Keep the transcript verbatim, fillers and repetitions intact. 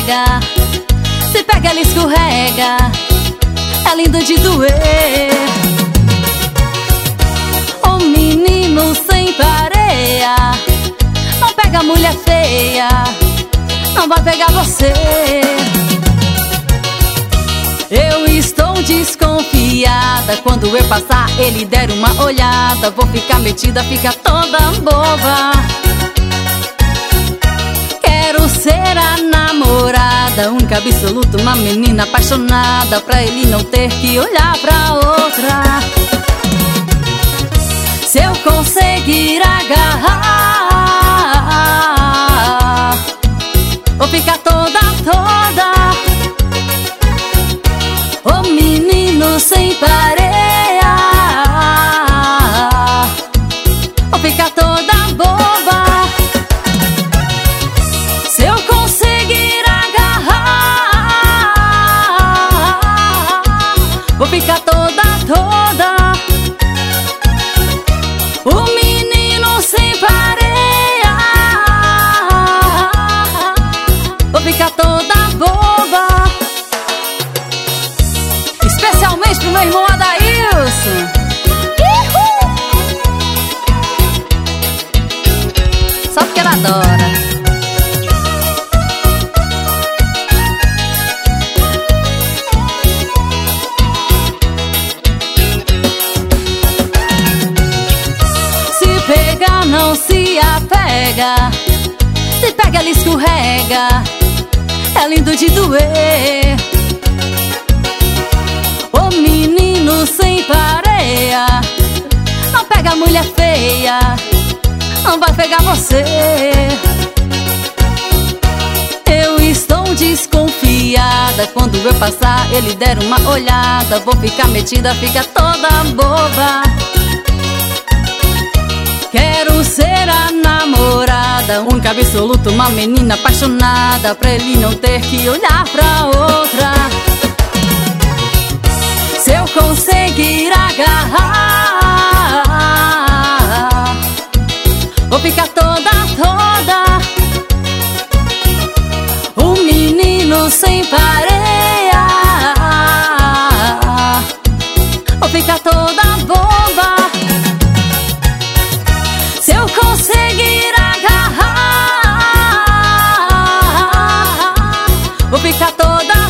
escorrega. Se pega, ela escorrega. É lindo de doer. O menino sem pareia não pega mulher feia, não vai pegar você. Eu estou desconfiada. Quando eu passar, ele der uma olhada, vou ficar metida, fica toda boba. Quero ser a namorada, única, absoluta, uma menina apaixonada, pra ele não ter que olhar pra outra. Se eu conseguir agarrar, vou ficar toda, toda. O menino sem pareia, vou ficar toda boba. Se eu conseguir agarrar, vou ficar toda, toda. O menino sem pareia, vou ficar toda boba. Especialmente pro meu irmão Adailson. Só porque ela adora. Se pega, não se apega. Se pega, ela escorrega. É lindo de doer. O menino sem pareia não pega mulher feia, não vai pegar você. Eu estou desconfiada. Quando eu passar, ele der uma olhada, vou ficar metida, fica toda boba. Quero ser a namorada, única, absoluta, uma menina apaixonada, pra ele não ter que olhar pra outra. Se eu conseguir agarrar, vou ficar toda, toda. O menino sem pareia, vou ficar toda boba. Se eu conseguir agarrar, vou ficar toda